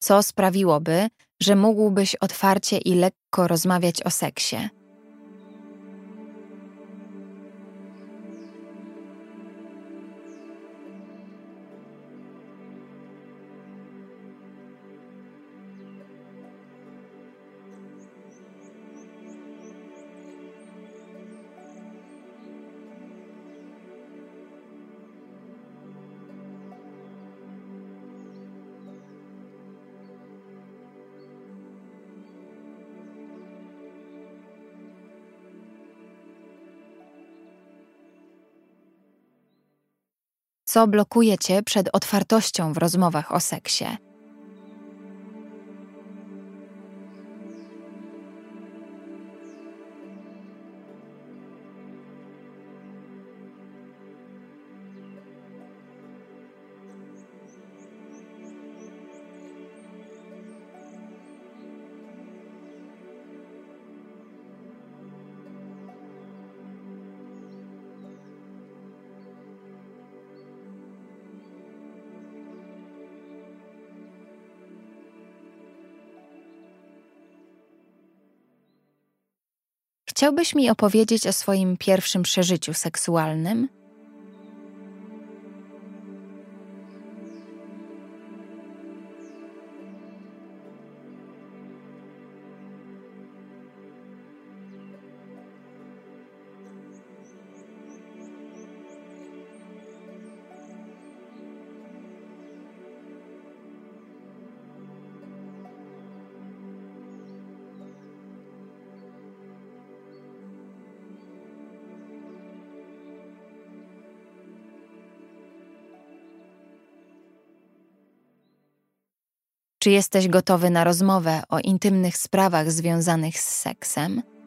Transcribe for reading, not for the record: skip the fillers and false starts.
Co sprawiłoby, że mógłbyś otwarcie i lekko rozmawiać o seksie? Co blokuje cię przed otwartością w rozmowach o seksie? Chciałbyś mi opowiedzieć o swoim pierwszym przeżyciu seksualnym? Czy jesteś gotowy na rozmowę o intymnych sprawach związanych z seksem?